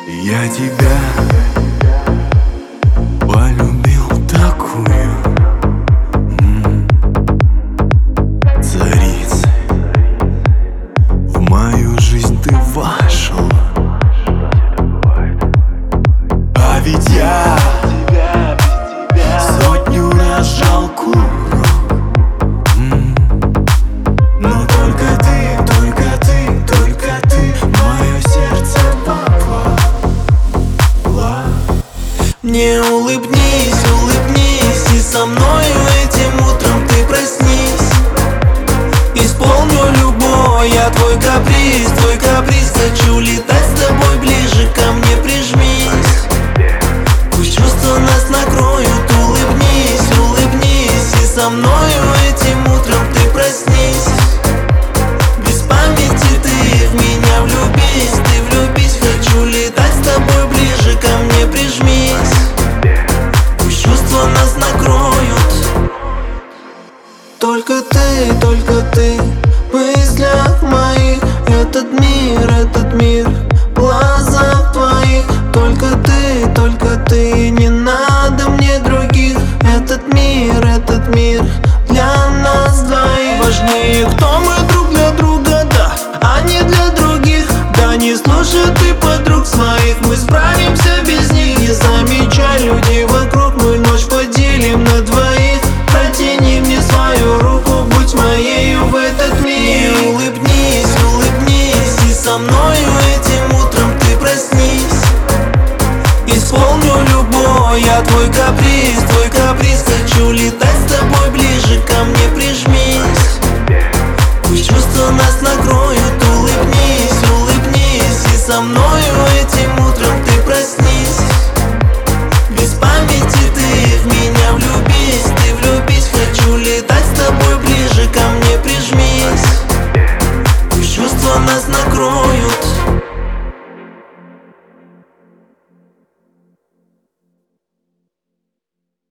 Я тебя полюбил такую, царицей в мою жизнь ты вошел. А ведь я сотню раз жал курок, но только ты мое сердце попала. Мне улыбнись, улыбнись, и со мною этим утром ты проснись. Исполню любой я твой каприз, хочу летать с тобой ближе, ко мне прижмись. Пусть чувства нас накроют, улыбнись, улыбнись, и со мною этим утром ты проснись. Без памяти ты в меня влюбись, хочу летать с тобой ближе, ко мне прижмись. Пусть чувства нас накроют. Только ты в мыслях моих. Этот мир в глазах твоих. Только ты, не надо мне других. Этот мир для нас двоих. Важнее, кто мы друг для друга, да, а не для других. Да не слушай ты подруг своих, мы справимся без них. Не замечай людей вокруг, мы ночь поделим на двоих. Протяни мне свою руку, будь моею в этот мир. И улыбнись, улыбнись, и со мною этим утром ты проснись. Исполню любой я твой каприз, хочу летать